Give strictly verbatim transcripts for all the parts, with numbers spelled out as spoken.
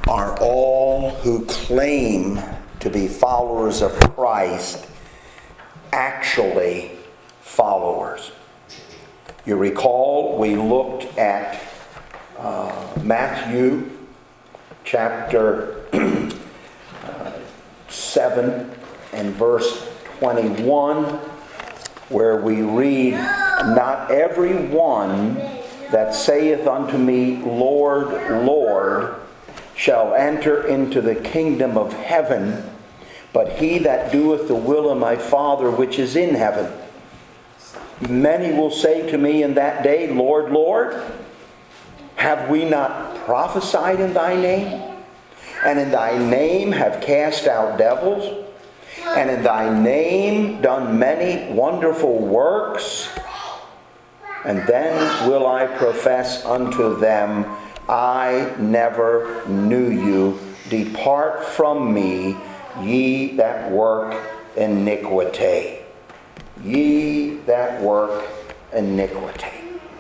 Are all who claim to be followers of Christ actually followers? You recall we looked at uh, Matthew chapter uh, seven and verse twenty-one, where we read, "Not every one that saith unto me, Lord, Lord, shall enter into the kingdom of heaven, but he that doeth the will of my Father which is in heaven. Many will say to me in that day, Lord, Lord, have we not prophesied in thy name? And in thy name have cast out devils? And in thy name done many wonderful works? And then will I profess unto them, I never knew you. Depart from me, ye that work iniquity." Ye that work iniquity.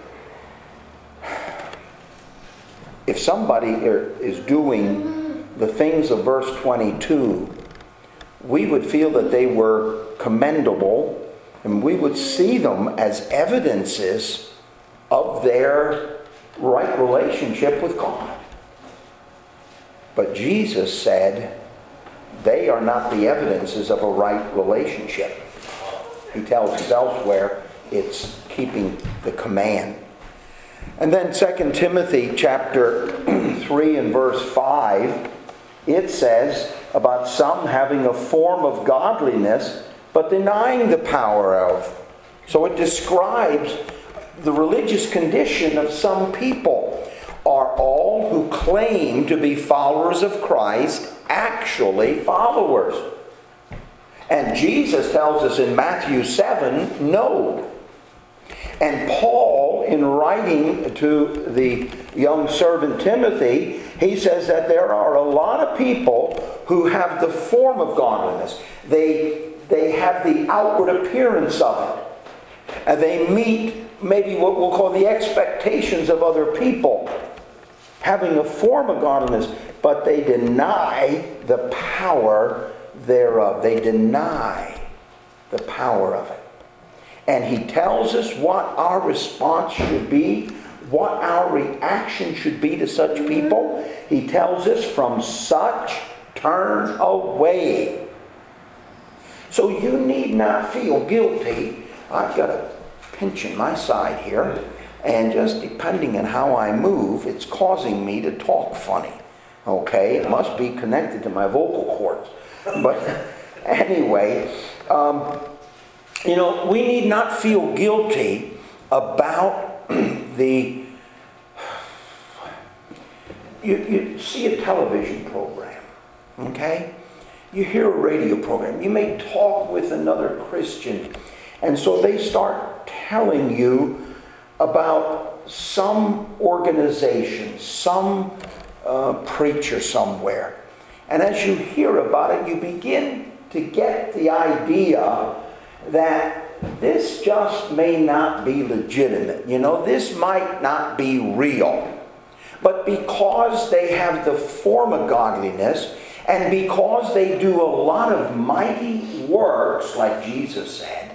If somebody is doing the things of verse twenty-two, we would feel that they were commendable, and we would see them as evidences of their right relationship with God. But Jesus said they are not the evidences of a right relationship. He tells us elsewhere it's keeping the command. And then Second Timothy chapter three and verse five, it says about some having a form of godliness but denying the power of. So it describes the religious condition of some people. Are all who claim to be followers of Christ actually followers? And Jesus tells us in Matthew seven, no. And Paul, in writing to the young servant Timothy, he says that there are a lot of people who have the form of godliness. They, they have the outward appearance of it. And they meet maybe what we'll call the expectations of other people, having a form of godliness, but they deny the power thereof. They deny the power of it. And he tells us what our response should be, what our reaction should be to such people. He tells us, from such turn away. So you need not feel guilty. I've got a pinch in my side here, and just depending on how I move, it's causing me to talk funny. Okay, it must be connected to my vocal cords. But anyway, um, you know, we need not feel guilty about the... You, you see a television program, okay? You hear a radio program. You may talk with another Christian, and so they start telling you about some organization, some uh, preacher somewhere. And as you hear about it, you begin to get the idea that this just may not be legitimate. You know, this might not be real. But because they have the form of godliness, and because they do a lot of mighty works, like Jesus said,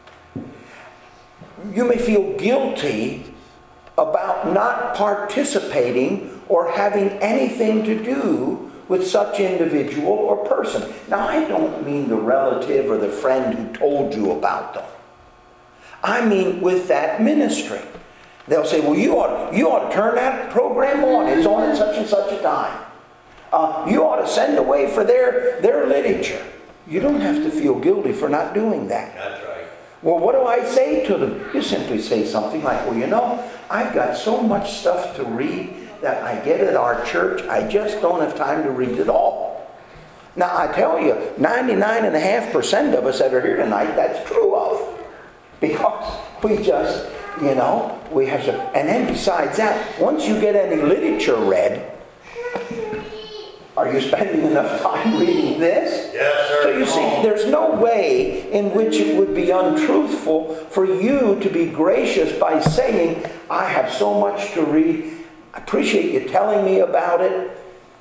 you may feel guilty about not participating or having anything to do with such individual or person. Now, I don't mean the relative or the friend who told you about them. I mean with that ministry. They'll say, well, you ought, you ought to turn that program on. It's on at such and such a time. Uh, you ought to send away for their, their literature. You don't have to feel guilty for not doing that. That's right. Well, what do I say to them? You simply say something like, well, you know, I've got so much stuff to read that I get at our church, I just don't have time to read it all. Now, I tell you, ninety-nine point five percent of us that are here tonight, that's true of. Because we just, you know, we have some... And then besides that, once you get any literature read, are you spending enough time reading this? Yes, sir. So you see, there's no way in which it would be untruthful for you to be gracious by saying, I have so much to read. I appreciate you telling me about it.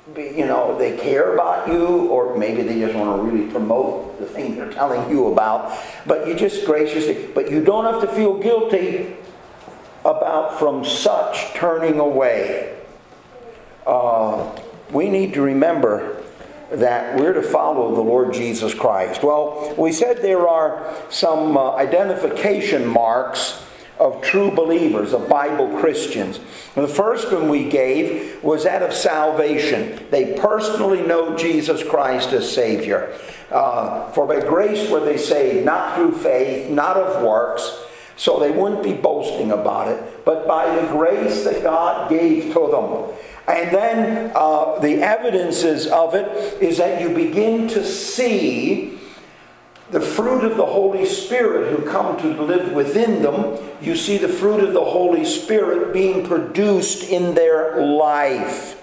you know, they care about you, or maybe they just want to really promote the thing they're telling you about. But you just graciously, but you don't have to feel guilty about from such turning away. Uh, we need to remember that we're to follow the Lord Jesus Christ. Well, we said there are some uh, identification marks of true believers, of Bible Christians. The first one we gave was that of salvation. They personally know Jesus Christ as Savior. Uh, for by grace were they saved, not through faith, not of works, so they wouldn't be boasting about it, but by the grace that God gave to them. And then uh, the evidences of it is that you begin to see the fruit of the Holy Spirit who come to live within them. You see the fruit of the Holy Spirit being produced in their life.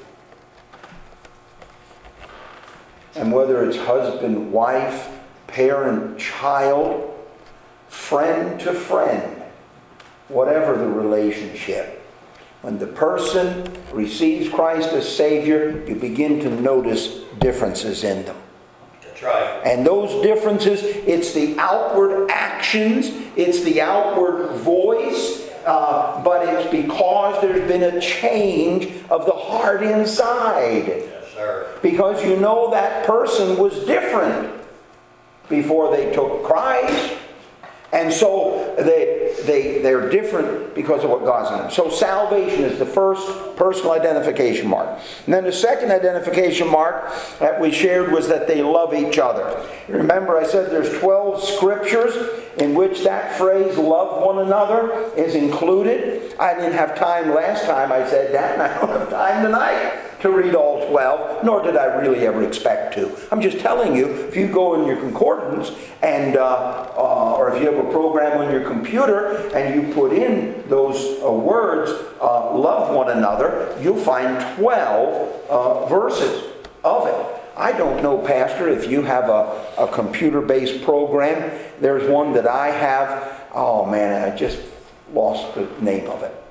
And whether it's husband, wife, parent, child, friend to friend, whatever the relationship, when the person receives Christ as Savior, you begin to notice differences in them. That's right. And those differences, it's the outward actions, it's the outward voice, uh, but it's because there's been a change of the heart inside. Yes, sir. Because you know that person was different before they took Christ. And so they, they, they're different because of what God's in them. So salvation is the first personal identification mark. And then the second identification mark that we shared was that they love each other. Remember I said there's twelve scriptures in which that phrase, love one another, is included. I didn't have time last time I said that, and I don't have time tonight to read all twelve, nor did I really ever expect to. I'm just telling you, if you go in your concordance, and uh, uh, or if you have a program on your computer, and you put in those uh, words, uh, love one another, you'll find twelve uh, verses of it. I don't know, Pastor, if you have a, a computer-based program. There's one that I have. Oh, man, I just lost the name of it.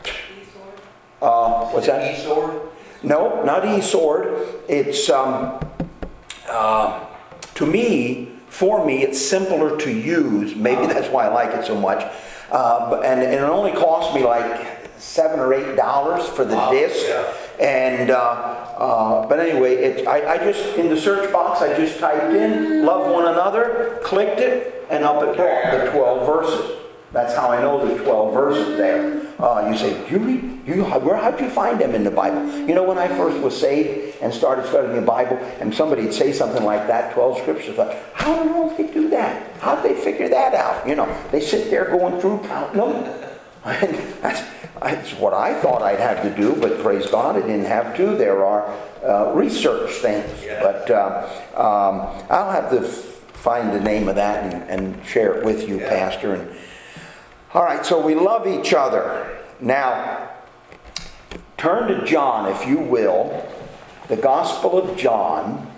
Uh, what's that? E-Sword? No, not eSword. It's, um, uh, to me, for me, it's simpler to use. Maybe that's why I like it so much. Uh, but, and, and it only cost me like seven or eight dollars for the Wow, disc. yeah. And, uh, uh, but anyway, it, I, I just, in the search box, I just typed in, love one another, clicked it, and up it brought the twelve verses. That's how I know the twelve verses there. Uh, you say, do you read? You, where, how'd you find them in the Bible? You know, when I first was saved and started studying the Bible, and somebody'd say something like that, twelve scriptures, I thought, how do they do that? How'd they figure that out? You know, they sit there going through counting them. And that's, that's what I thought I'd have to do, but praise God, I didn't have to. There are uh, research things. Yeah. But uh, um, I'll have to f- find the name of that and, and share it with you, Yeah. Pastor. And all right, so we love each other. Now, turn to John, if you will, the Gospel of John,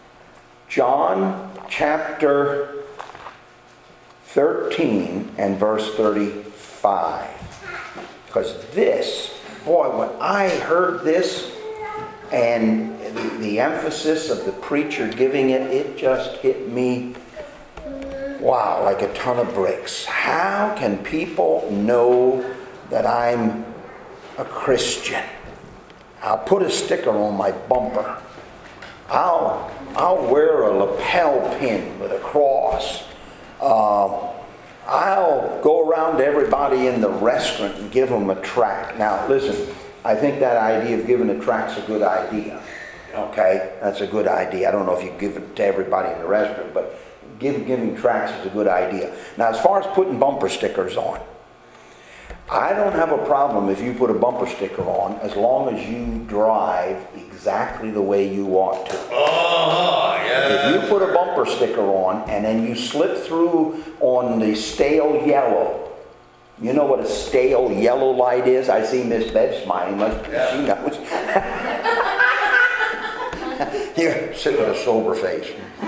John chapter thirteen and verse thirty-five. Because this, boy, when I heard this and the, the emphasis of the preacher giving it, it just hit me, wow, like a ton of bricks. How can people know that I'm a Christian? I'll put a sticker on my bumper. I'll, I'll wear a lapel pin with a cross. Uh, I'll go around to everybody in the restaurant and give them a tract. Now, listen, I think that idea of giving a tract's a good idea. Okay? That's a good idea. I don't know if you give it to everybody in the restaurant, but give, giving tracts is a good idea. Now, as far as putting bumper stickers on, I don't have a problem if you put a bumper sticker on as long as you drive exactly the way you ought to. Oh, yeah. If you put a bumper sticker on and then you slip through on the stale yellow, you know what a stale yellow light is? I see Miss Bev smiling like Yeah. she knows. Here, sit with a sober face.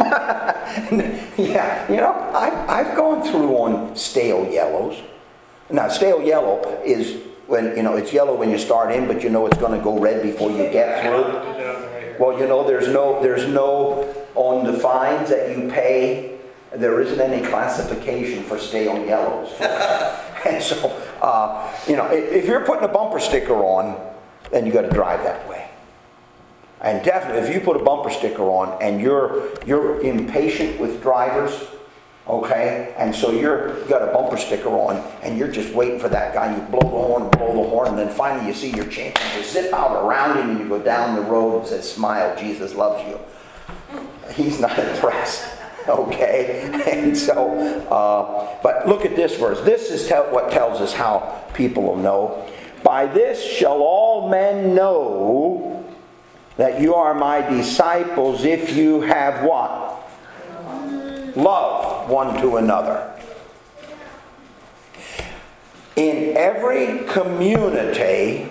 Yeah, you know, I've, I've gone through on stale yellows. Now, stale yellow is when, you know, it's yellow when you start in, but you know it's going to go red before you get through. Well, you know, there's no, there's no, on the fines that you pay, there isn't any classification for stay on yellows. And so, uh, you know, if you're putting a bumper sticker on, then you got to drive that way. And definitely, if you put a bumper sticker on and you're you're impatient with drivers, okay, and so you're you got a bumper sticker on and you're just waiting for that guy, you blow the horn and blow the horn, and then finally you see your chance, you zip out around him and you go down the road and says, "Smile, Jesus loves you." He's not impressed. Okay, and so, uh, but look at this verse. This is tell, what tells us how people will know. By this shall all men know that you are my disciples if you have what? Love one to another. In every community,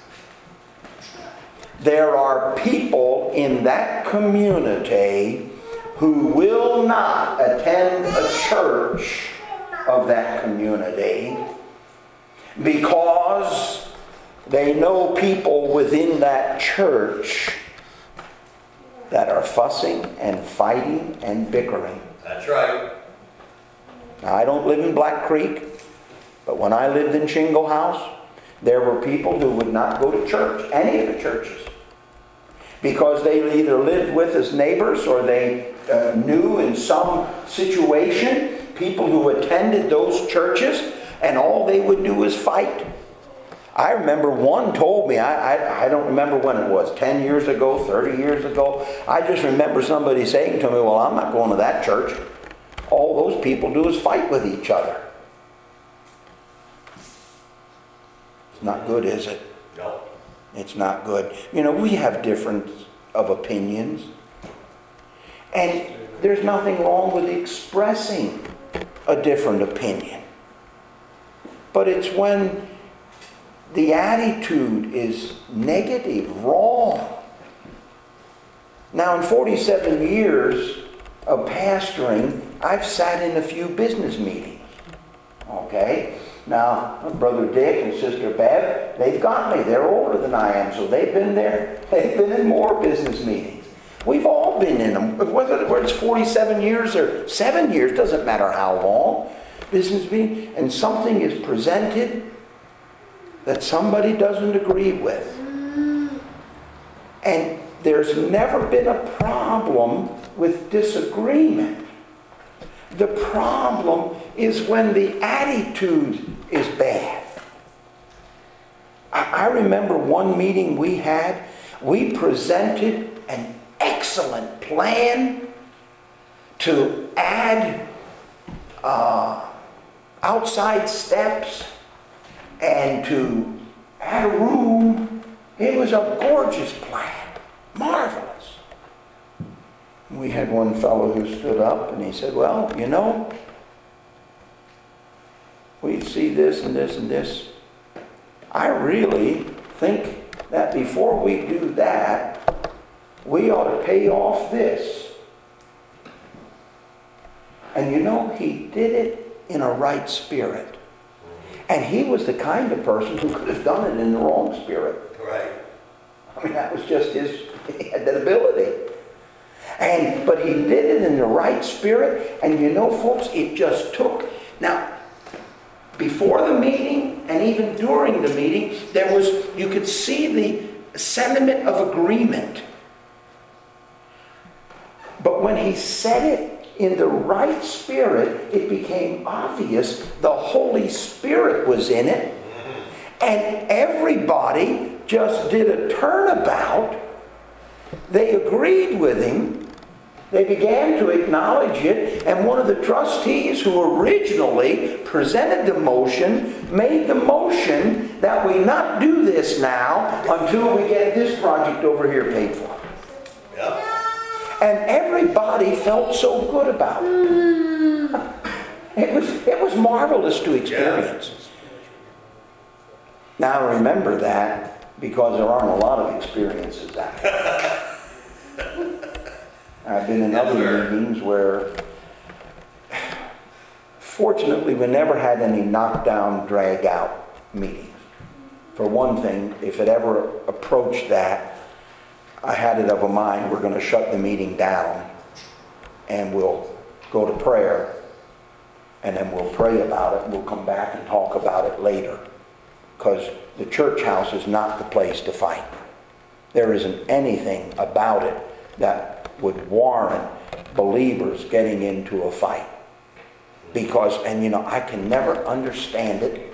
there are people in that community who will not attend a church of that community because they know people within that church that are fussing and fighting and bickering. That's right. Now, I don't live in Black Creek, but when I lived in Shingle House, there were people who would not go to church, any of the churches, because they either lived with as neighbors or they uh, knew in some situation people who attended those churches, and all they would do is fight. I remember one told me, I, I, I don't remember when it was, ten years ago, thirty years ago, I just remember somebody saying to me, "Well, I'm not going to that church. All those people do is fight with each other." It's not good, is it? No. It's not good. You know, we have difference of opinions. And there's nothing wrong with expressing a different opinion. But it's when the attitude is negative, wrong. Now, in forty-seven years of pastoring, I've sat in a few business meetings. Okay? Now, Brother Dick and Sister Bev, they've got me. They're older than I am, so they've been there. They've been in more business meetings. We've all been in them. Whether it's forty-seven years or seven years, doesn't matter how long. Business meeting, and something is presented that somebody doesn't agree with. And there's never been a problem with disagreement. The problem is when the attitude is bad. I remember one meeting we had, we presented an excellent plan to add uh, outside steps and to add a room. It was a gorgeous plan, marvelous. We had one fellow who stood up and he said, "Well, you know, we see this and this and this. I really think that before we do that, we ought to pay off this." And you know, he did it in a right spirit. And he was the kind of person who could have done it in the wrong spirit. Right. I mean, that was just his, he had that ability. And, but he did it in the right spirit. And you know, folks, it just took, now, before the meeting and even during the meeting, there was, you could see the sentiment of agreement. But when he said it in the right spirit, it became obvious the Holy Spirit was in it. And everybody just did a turnabout. They agreed with him. They began to acknowledge it. And one of the trustees who originally presented the motion made the motion that we not do this now until we get this project over here paid for. Yep. And everybody felt so good about it. It was, it was marvelous to experience. Now remember that because there aren't a lot of experiences out there. I've been in other meetings where, fortunately, we never had any knockdown, drag-out meetings. For one thing, if it ever approached that, I had it of a mind, we're going to shut the meeting down and we'll go to prayer and then we'll pray about it. We'll come back and talk about it later, because the church house is not the place to fight. There isn't anything about it that would warrant believers getting into a fight. Because, and you know, I can never understand it,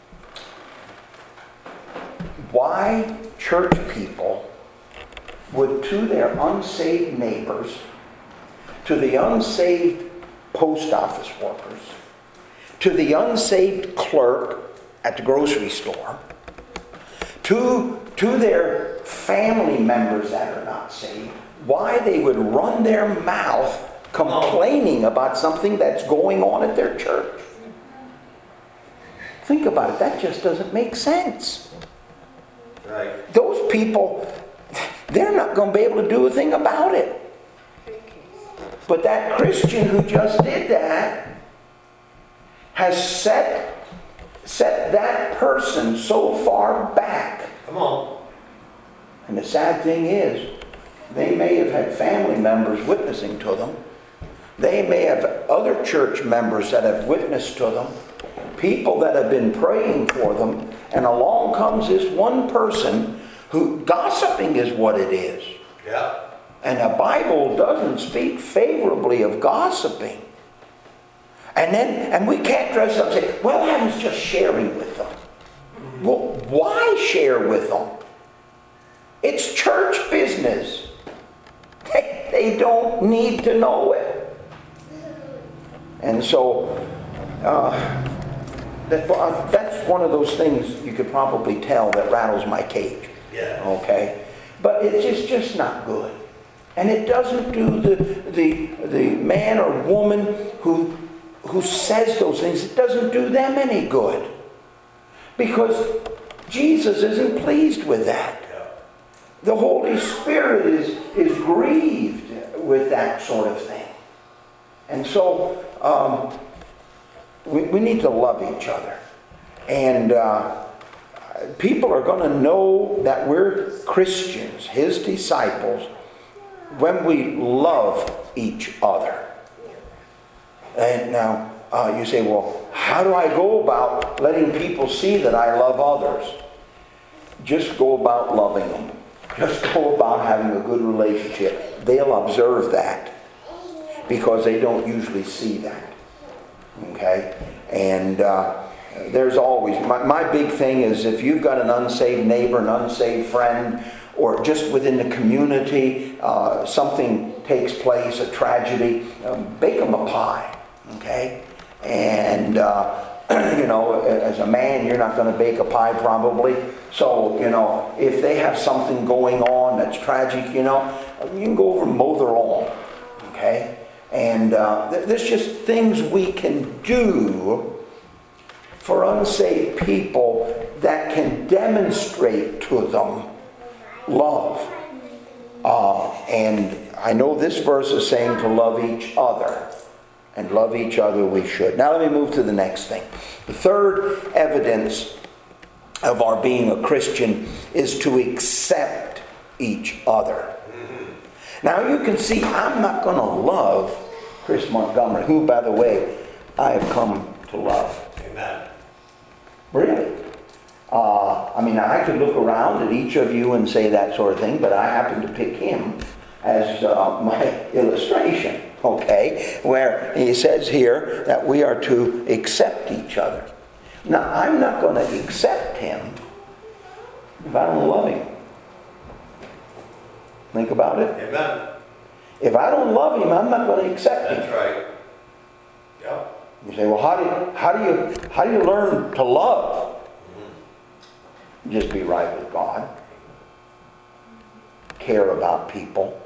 why church people would to their unsaved neighbors, to the unsaved post office workers, to the unsaved clerk at the grocery store, to, to their family members that are not saved, why they would run their mouth complaining about something that's going on at their church. Think about it. That just doesn't make sense. Right. Those people, they're not going to be able to do a thing about it. But that Christian who just did that has set, set that person so far back. Come on. And the sad thing is, they may have had family members witnessing to them. They may have other church members that have witnessed to them. People that have been praying for them. And along comes this one person who, gossiping is what it is. Yeah. And the Bible doesn't speak favorably of gossiping. And then, and we can't dress up and say, well, I was just sharing with them. Well, why share with them? It's church business. They, they don't need to know it. And so, uh, that, uh, that's one of those things you could probably tell that rattles my cage. Yeah. Okay? But it's just, just not good. And it doesn't do the, the, the man or woman who, who says those things, it doesn't do them any good. Because Jesus isn't pleased with that. The Holy Spirit is, is grieved with that sort of thing. And so, um, we, we need to love each other. And uh, people are going to know that we're Christians, His disciples, when we love each other. And now, uh, you say, well, how do I go about letting people see that I love others? Just go about loving them. Just go about having a good relationship. They'll observe that because they don't usually see that. Okay? And uh, there's always, my, my big thing is if you've got an unsaved neighbor, an unsaved friend, or just within the community, uh, something takes place, a tragedy, um, bake them a pie. Okay? And, uh, you know, as a man, you're not going to bake a pie probably. So, you know, if they have something going on that's tragic, you know, you can go over and mow their lawn. Okay? And uh, th- there's just things we can do for unsaved people that can demonstrate to them love. Uh, and I know this verse is saying to love each other. And love each other we should. Now let me move to the next thing. The third evidence of our being a Christian is to accept each other. Now you can see I'm not going to love Chris Montgomery, who, by the way, I have come to love. Amen. Really. Uh, I mean, I could look around at each of you and say that sort of thing, but I happen to pick him as uh, my illustration. Okay, where he says here that we are to accept each other. Now, I'm not going to accept him if I don't love him. Think about it. Amen. If I don't love him, I'm not going to accept him. That's right. Yep. You say, well, how do you, how do you, how do you learn to love? Mm-hmm. Just be right with God. Care about people.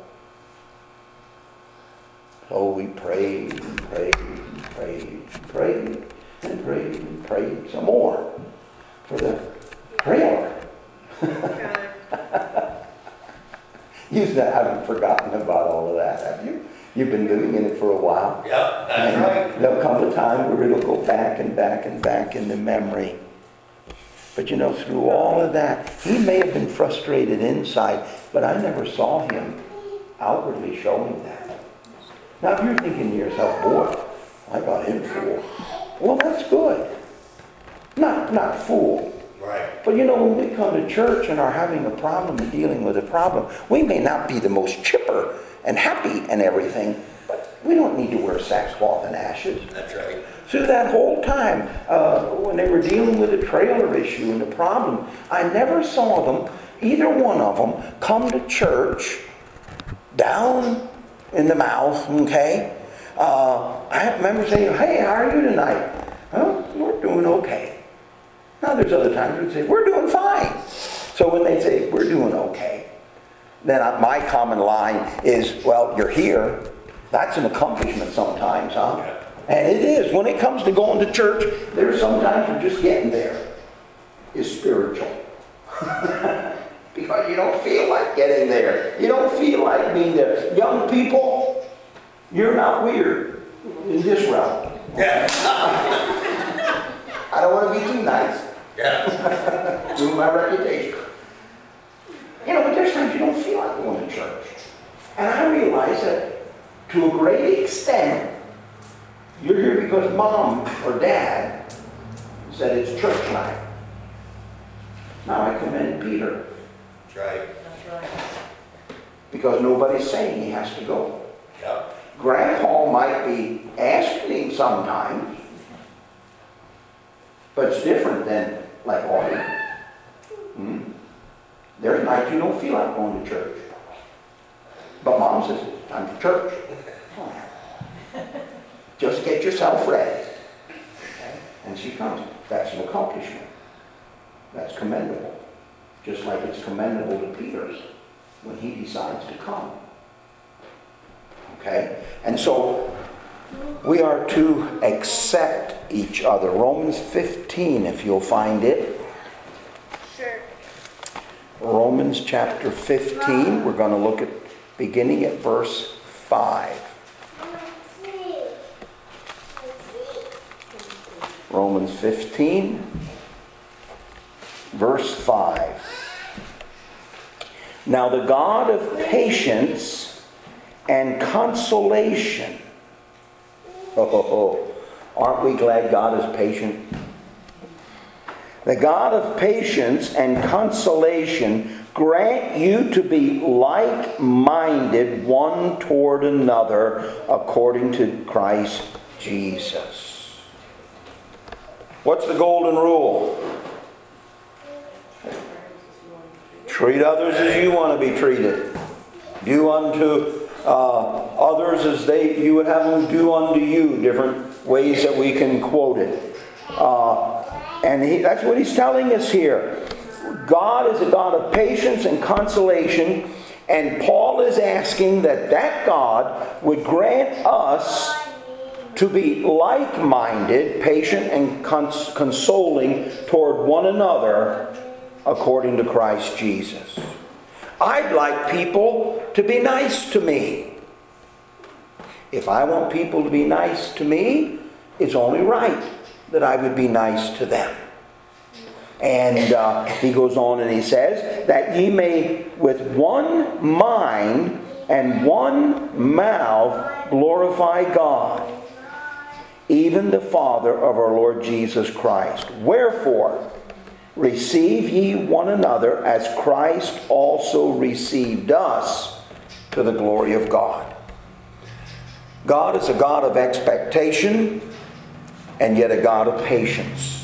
So we prayed and prayed and prayed and prayed and prayed and prayed some more for the trailer. You haven't forgotten about all of that, have you? You've been living in it for a while. Yep, that's and right. There'll come a time where it'll go back and back and back into memory. But you know, through all of that, he may have been frustrated inside, but I never saw him outwardly showing that. Now, if you're thinking to yourself, boy, I got him fooled. Well, that's good. Not, not fool. Right. But you know, when we come to church and are having a problem and dealing with a problem, we may not be the most chipper and happy and everything, but we don't need to wear sackcloth and ashes. That's right. Through that whole time, uh, when they were dealing with the trailer issue and the problem, I never saw them, either one of them, come to church down in the mouth, okay? Uh, I remember saying, hey, how are you tonight? Well, we're doing okay. Now there's other times we'd say, we're doing fine. So when they say, we're doing okay, then my common line is, well, you're here. That's an accomplishment sometimes, huh? Yeah. And it is. When it comes to going to church, there's sometimes you're just getting there. It's spiritual. Because you don't feel like getting there. You don't feel like being there. Young people, you're not weird in this realm. Yeah. I don't want to be too nice. Yeah. Ruin my reputation. You know, but there's times you don't feel like going to church. And I realize that to a great extent, you're here because mom or dad said it's church night. Now I commend Peter. That's right. That's right. Because nobody's saying he has to go. Yep. Grandpa might be asking him sometimes, but it's different than like Audie. Hmm? There's nights you don't feel like going to church. But mom says, time for church. Just get yourself ready. Okay? And she comes. That's an accomplishment. That's commendable. Just like it's commendable to Peter when he decides to come. Okay? And so we are to accept each other. Romans fifteen, if you'll find it. Sure. Romans chapter fifteen. We're going to look at beginning at verse five. Romans fifteen, verse five. Now the God of patience and consolation. Oh, oh, oh. Aren't we glad God is patient? The God of patience and consolation grant you to be like-minded one toward another according to Christ Jesus. What's the golden rule? Treat others as you want to be treated. Do unto uh, others as they you would have them do unto you. Different ways that we can quote it. Uh, and he, that's what he's telling us here. God is a God of patience and consolation. And Paul is asking that that God would grant us to be like-minded, patient, and cons- consoling toward one another according to Christ Jesus. I'd like people to be nice to me. If I want people to be nice to me, it's only right that I would be nice to them. And uh, he goes on and he says, that ye may with one mind and one mouth glorify God, even the Father of our Lord Jesus Christ. Wherefore, receive ye one another as Christ also received us to the glory of God. God is a God of expectation and yet a God of patience.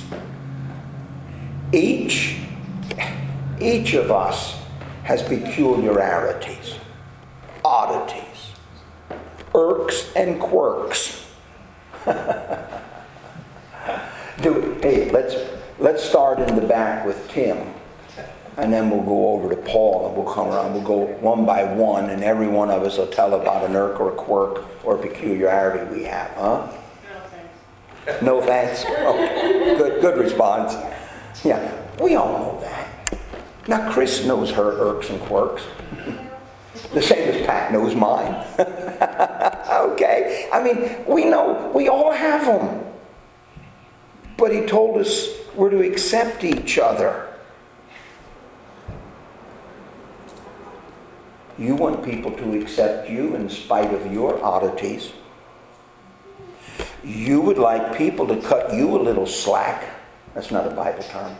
Each, each of us has peculiarities, oddities, irks and quirks. Do, hey, let's let's start in the back with Tim, and then we'll go over to Paul, and we'll come around. We'll go one by one, and every one of us will tell about an irk or a quirk or a peculiarity we have, huh? No thanks. No thanks. Okay. Good, good response. Yeah, we all know that. Now Chris knows her irks and quirks. The same as Pat knows mine. Okay? I mean, we know, we all have them. But he told us We're to accept each other. You want people to accept you in spite of your oddities. You would like people to cut you a little slack. That's not a Bible term.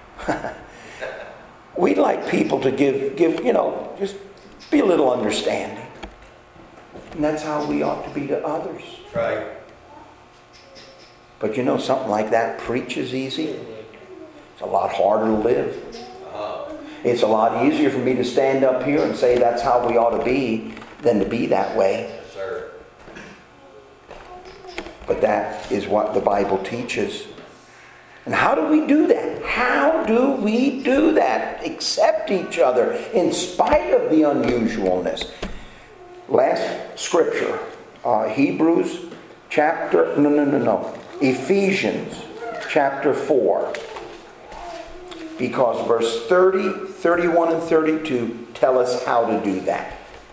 We'd like people to give, give, you know, just be a little understanding. And that's how we ought to be to others. Right. But you know, something like that preaches easy. It's a lot harder to live. Uh-huh. It's a lot easier for me to stand up here and say that's how we ought to be than to be that way. Yes, sir. But that is what the Bible teaches. And how do we do that? How do we do that? Accept each other in spite of the unusualness. Last scripture, uh, Hebrews chapter, no, no, no, no. Ephesians chapter four. Because verse thirty, thirty-one, and thirty-two tell us how to do that.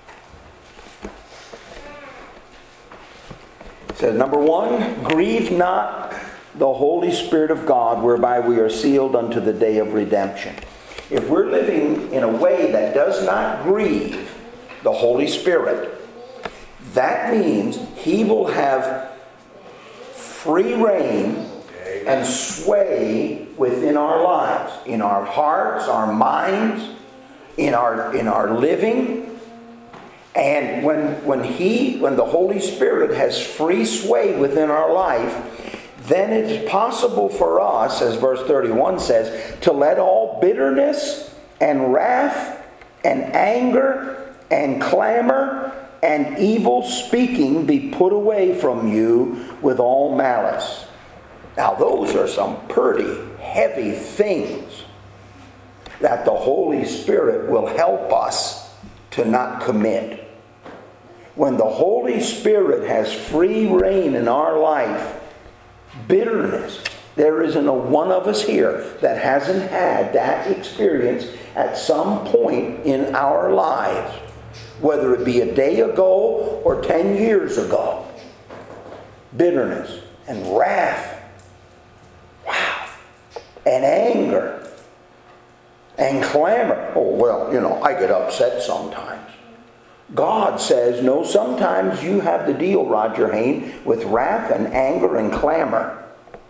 It says, number one, grieve not the Holy Spirit of God, whereby we are sealed unto the day of redemption. If we're living in a way that does not grieve the Holy Spirit, that means He will have free reign and sway within our lives, in our hearts, our minds, in our in our living. And when when He, when the Holy Spirit has free sway within our life, then it is possible for us, as verse thirty-one says, to let all bitterness and wrath and anger and clamor and evil speaking be put away from you with all malice. Now those are some pretty heavy things that the Holy Spirit will help us to not commit. When the Holy Spirit has free reign in our life, bitterness, there isn't a one of us here that hasn't had that experience at some point in our lives, whether it be a day ago or ten years ago. Bitterness and wrath, wow, and anger and clamor. Oh, well, you know, I get upset sometimes. God says, no, sometimes you have to deal, Roger Hayne, with wrath and anger and clamor.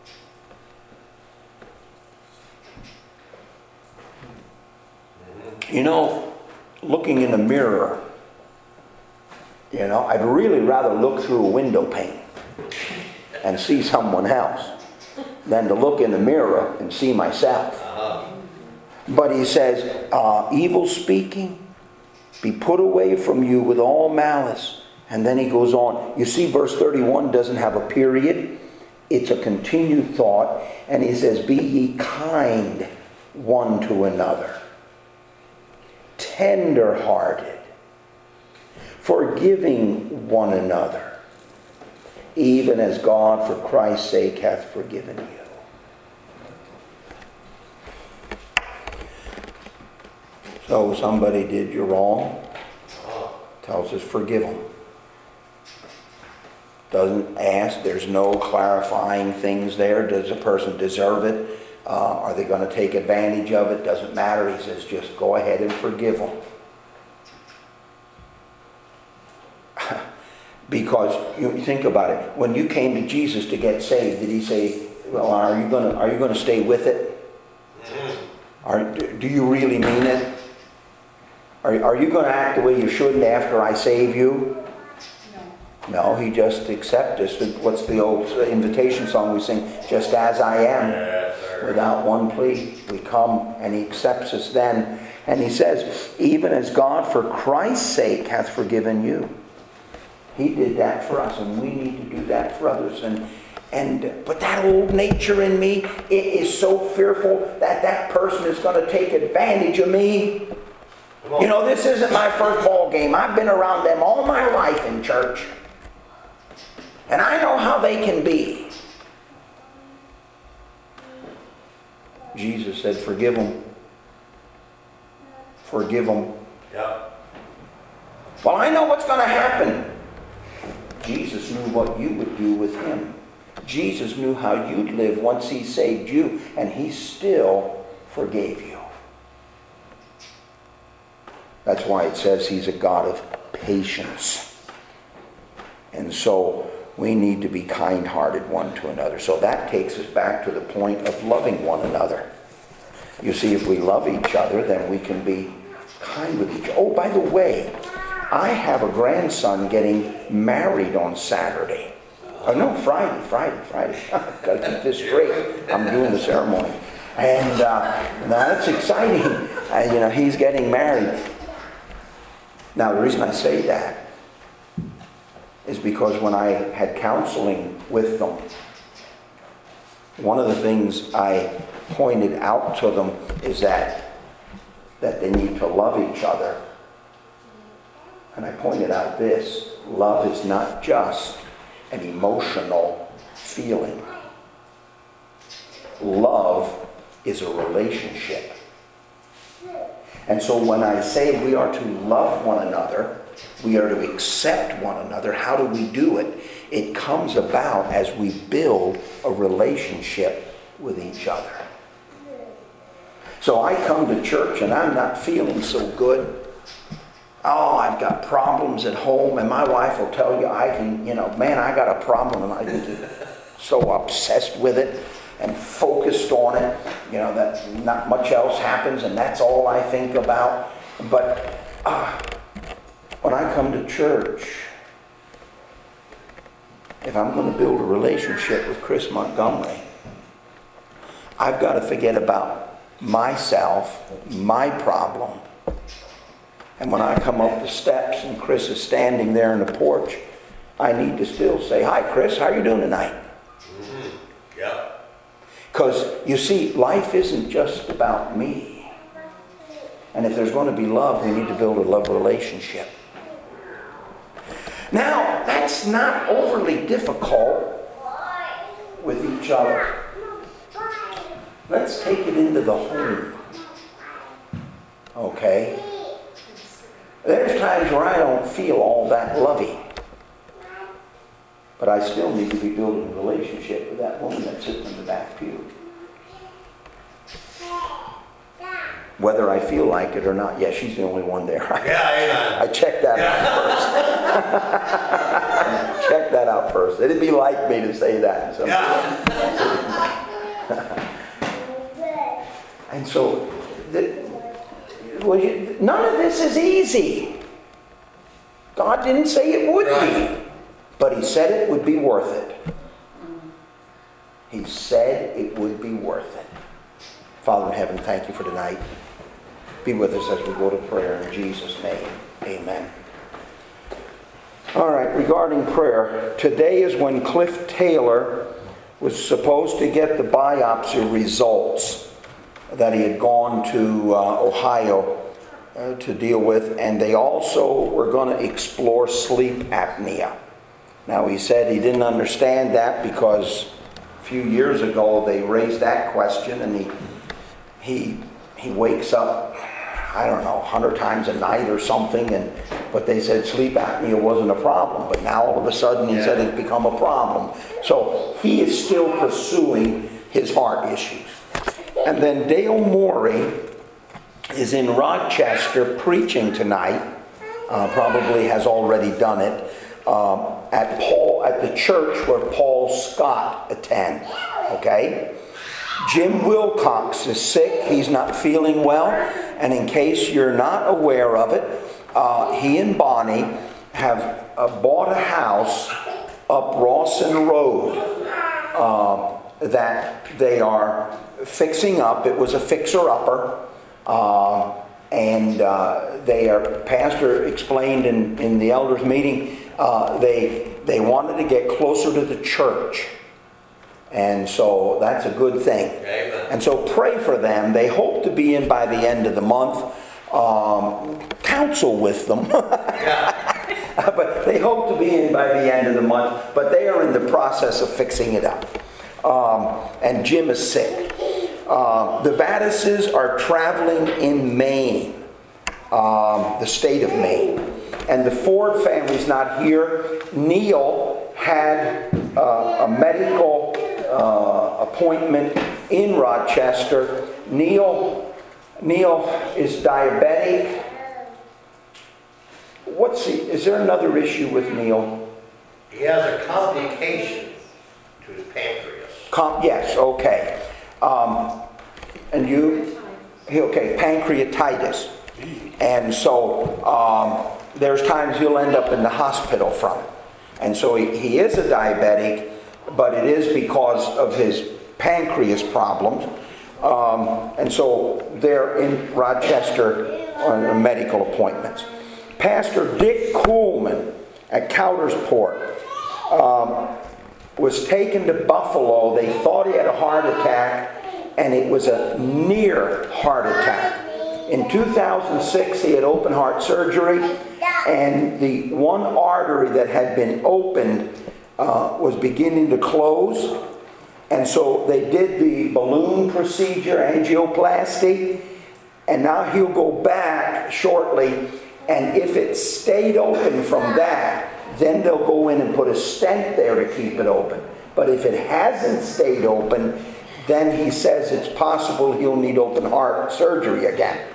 You know, looking in the mirror, you know, I'd really rather look through a window pane and see someone else than to look in the mirror and see myself. But he says, uh, evil speaking, be put away from you with all malice. And then he goes on. You see, verse thirty-one doesn't have a period. It's a continued thought. And he says, be ye kind one to another, tender-hearted, forgiving one another, even as God for Christ's sake hath forgiven you. So somebody did you wrong, tells us forgive them. Doesn't ask, there's no clarifying things there. Does a person deserve it? Uh, are they going to take advantage of it? Doesn't matter. He says just go ahead and forgive them. Because you think about it, when you came to Jesus to get saved, did he say, well, are you going to, are you going to stay with it? Are, do you really mean it? Are, are you going to act the way you shouldn't after I save you? No. No, he just accepts us. What's the old invitation song we sing? Just as I am. Yes, sir. Without one plea. We come and he accepts us then. And he says, even as God for Christ's sake hath forgiven you. He did that for us, and we need to do that for others. And and but that old nature in me, it is so fearful that that person is going to take advantage of me. You know, this isn't my first ball game. I've been around them all my life in church. And I know how they can be. Jesus said, forgive them. Forgive them. Yeah. Well, I know what's going to happen. Jesus knew what you would do with him. Jesus knew how you'd live once he saved you, and he still forgave you. That's why it says he's a God of patience. And so we need to be kind-hearted one to another. So that takes us back to the point of loving one another. You see, if we love each other, then we can be kind with each other. Oh, by the way, I have a grandson getting married on Saturday. Oh, no, Friday, Friday, Friday. I've got to keep this straight. I'm doing the ceremony. And uh, now that's exciting. Uh, you know, he's getting married. Now, the reason I say that is because when I had counseling with them, one of the things I pointed out to them is that that they need to love each other. And I pointed out this: love is not just an emotional feeling. Love is a relationship. And so when I say we are to love one another, we are to accept one another, how do we do it? It comes about as we build a relationship with each other. So I come to church and I'm not feeling so good. Oh, I've got problems at home, and my wife will tell you, I can, you know, man, I got a problem, and I get so obsessed with it and focused on it, you know, that not much else happens, and that's all I think about. But uh, when I come to church, if I'm going to build a relationship with Chris Montgomery, I've got to forget about myself, my problem. And when I come up the steps and Chris is standing there in the porch, I need to still say, "Hi, Chris, how are you doing tonight?" Mm-hmm. Yeah. Because, you see, life isn't just about me. And if there's going to be love, we need to build a love relationship. Now, that's not overly difficult with each other. Let's take it into the home. Okay? There's times where I don't feel all that lovey. But I still need to be building a relationship with that woman that's sitting in the back pew. Whether I feel like it or not. Yeah, she's the only one there. Yeah, yeah. I checked that Yeah. out first. Check that out first. It'd be like me to say that. So. Yeah. And so, the, well, you, none of this is easy. God didn't say it would Right. be. But he said it would be worth it. He said it would be worth it. Father in heaven, thank you for tonight. Be with us as we go to prayer in Jesus' name. Amen. All right, regarding prayer, today is when Cliff Taylor was supposed to get the biopsy results that he had gone to uh, Ohio uh, to deal with, and they also were going to explore sleep apnea. Now, he said he didn't understand that because a few years ago they raised that question, and he he he wakes up, I don't know, a hundred times a night or something, and but they said sleep apnea wasn't a problem. But now all of a sudden he yeah. said it's become a problem. So he is still pursuing his heart issues. And then Dale Morey is in Rochester preaching tonight. Uh, probably has already done it. Um, at Paul at the church where Paul Scott attends. Okay? Jim Wilcox is sick. He's not feeling well. And in case you're not aware of it, uh, he and Bonnie have uh, bought a house up Rawson Road uh, that they are fixing up. It was a fixer-upper. Uh, and uh, they are, Pastor explained in, in the elders meeting, uh, they, they wanted to get closer to the church. And so that's a good thing. Amen. And so pray for them. They hope to be in by the end of the month. Um, counsel with them. But they hope to be in by the end of the month. But they are in the process of fixing it up. Um, and Jim is sick. Uh, the Vadises are traveling in Maine. Um, the state of Maine. And the Ford family's not here. Neil had uh, a medical uh, appointment in Rochester. Neil, Neil is diabetic. What's he, is there another issue with Neil? He has a complication to his pancreas. Com- yes, okay. Um, and you? He- Okay, pancreatitis. And so um, there's times he'll end up in the hospital from it. And so he, he is a diabetic, but it is because of his pancreas problems. Um, and so they're in Rochester on medical appointments. Pastor Dick Kuhlman at Coudersport um, was taken to Buffalo. They thought he had a heart attack, and it was a near heart attack. In two thousand six, he had open heart surgery, and the one artery that had been opened uh, was beginning to close. And so they did the balloon procedure, angioplasty, and now he'll go back shortly, and if it stayed open from that, then they'll go in and put a stent there to keep it open. But if it hasn't stayed open, then he says it's possible he'll need open heart surgery again.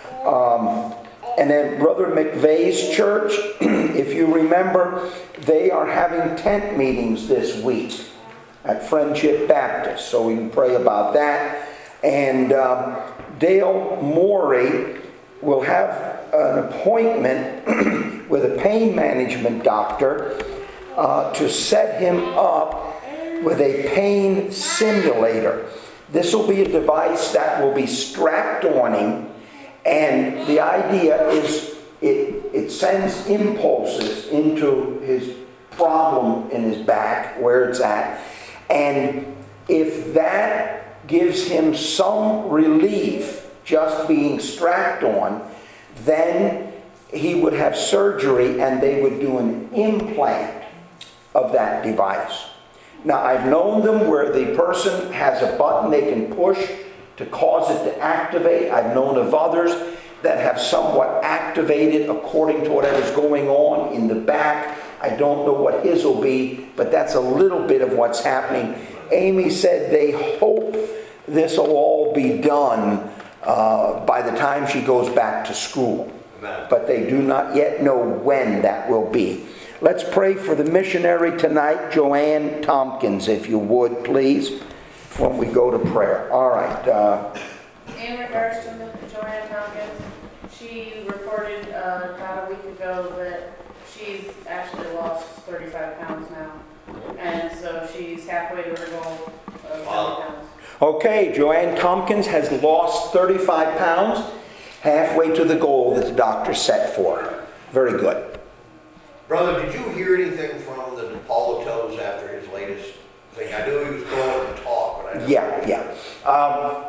Um, and then Brother McVeigh's church, if you remember, they are having tent meetings this week at Friendship Baptist, so we can pray about that. And um, Dale Morey will have an appointment with a pain management doctor uh, to set him up with a pain simulator. This will be a device that will be strapped on him, and the idea is it, it sends impulses into his problem in his back, where it's at. And if that gives him some relief, just being strapped on, then he would have surgery and they would do an implant of that device. Now, I've known them where the person has a button they can push to cause it to activate. I've known of others that have somewhat activated according to whatever's going on in the back. I don't know what his will be, but that's a little bit of what's happening. Amy said they hope this will all be done uh, by the time she goes back to school. Amen. But they do not yet know when that will be. Let's pray for the missionary tonight, Joanne Tompkins, if you would, please, when we go to prayer. All right. Uh, In regards to Joanne Tompkins, she reported uh, about a week ago that she's actually lost thirty-five pounds now. And so she's halfway to her goal of thirty pounds. Okay, Joanne Tompkins has lost thirty-five pounds, halfway to the goal that the doctor set for her. Very good. Brother, did you hear anything from the DePaulitos after his latest thing? I knew he was going to talk, but I didn't. Yeah, yeah. Um,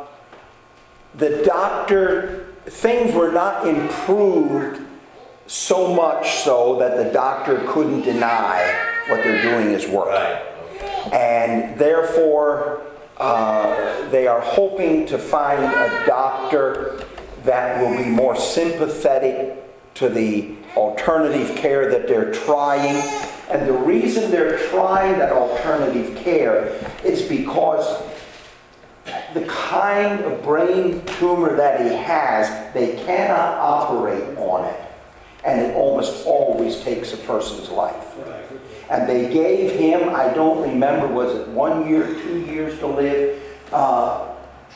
the doctor, things were not improved so much so that the doctor couldn't deny what they're doing is working. Right. Okay. And therefore, uh, they are hoping to find a doctor that will be more sympathetic to the alternative care that they're trying. And the reason they're trying that alternative care is because the kind of brain tumor that he has, they cannot operate on it. And it almost always takes a person's life. And they gave him, I don't remember, was it one year, two years to live? Uh,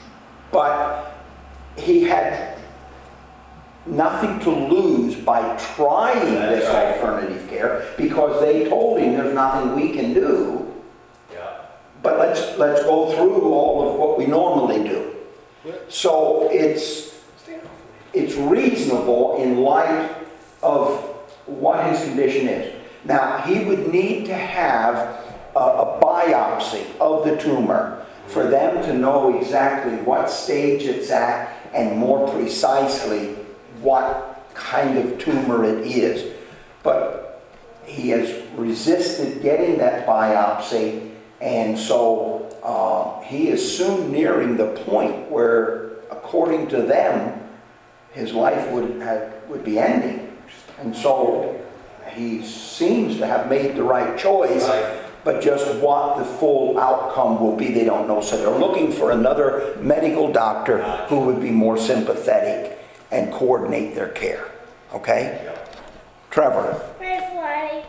but he had nothing to lose by trying this alternative care, because they told him there's nothing we can do. Yeah. But let's let's go through all of what we normally do. So it's it's reasonable in light of what his condition is. Now, he would need to have a, a biopsy of the tumor for them to know exactly what stage it's at and more precisely what kind of tumor it is. But he has resisted getting that biopsy, and so uh, he is soon nearing the point where, according to them, his life would have, would be ending. And so he seems to have made the right choice, but just what the full outcome will be, they don't know. So they're looking for another medical doctor who would be more sympathetic and coordinate their care. Okay? Trevor. Pray for Eddie.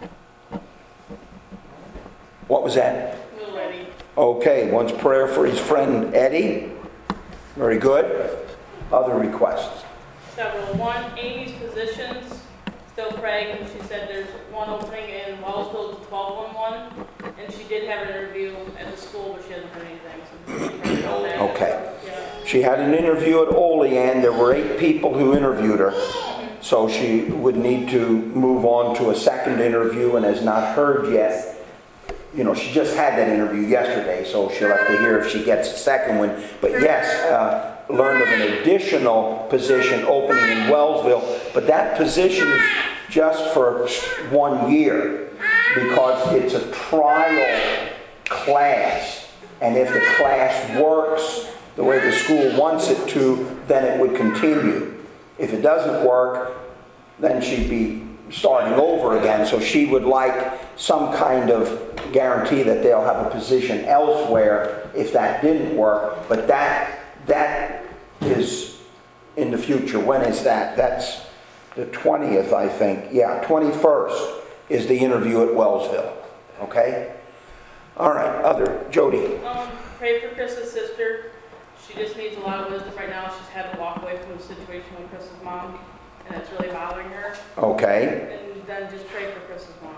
What was that? Little Eddie. Okay, wants prayer for his friend Eddie. Very good. Other requests? Several. One, Amy's positions, still praying, and she said there's one opening in Wellsville, twelve one one, and she did have an interview at the school, but she hasn't heard anything, so she's praying about that. Okay. Yeah. She had an interview at Olean. There were eight people who interviewed her. So she would need to move on to a second interview and has not heard yet. You know, she just had that interview yesterday, so she'll have to hear if she gets a second one. But yes, uh, learned of an additional position opening in Wellsville. But that position is just for one year because it's a trial class. And if the class works the way the school wants it to, then it would continue. If it doesn't work, then she'd be starting over again. So she would like some kind of guarantee that they'll have a position elsewhere if that didn't work. But that that is in the future. When is that? That's the twentieth, I think. Yeah, twenty-first is the interview at Wellsville. Okay? All right, other, Jody. Um, pray for Chris's sister. She just needs a lot of wisdom right now. She's had to walk away from the situation with Chris's mom, and it's really bothering her. Okay. And then just pray for Chris's mom.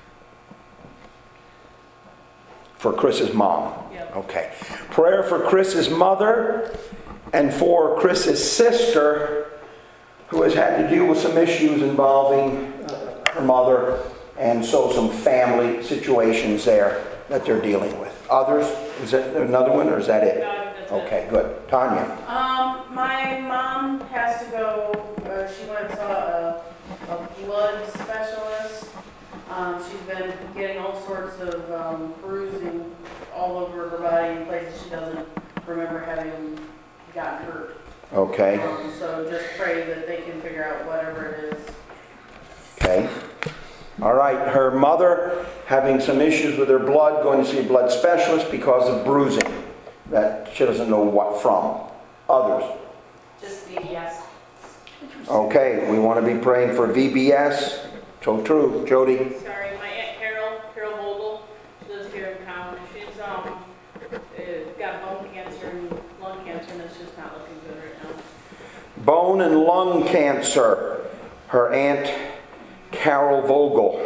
For Chris's mom. Yep. Okay. Prayer for Chris's mother and for Chris's sister, who has had to deal with some issues involving uh, her mother, and so some family situations there that they're dealing with. Others? Is that another one, or is that it? No, I think that's Okay, good. Tanya. Um, my mom has to go, uh, she went and saw a, a blood specialist. Um, she's been getting all sorts of, um, bruising all over her body in places she doesn't remember having gotten hurt. Okay. Um, so just pray that they can figure out whatever it is. Okay. All right. Her mother having some issues with her blood, going to see a blood specialist because of bruising that she doesn't know what from. Others. Just V B S. Okay. We want to be praying for V B S. So true. Jody. Sorry, my Aunt Carol, Carol Vogel, she lives here in town, and she's um uh, got bone cancer and lung cancer, and it's just not looking good right now. Bone and lung cancer. Her Aunt Carol Vogel.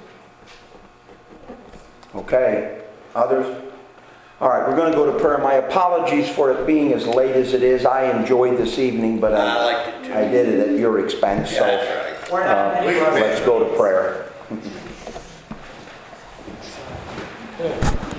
Okay. Others? All right, we're going to go to prayer. My apologies for it being as late as it is. I enjoyed this evening, but I, I liked it too. I did it at your expense. Yeah, So that's right. uh, let's go to prayer.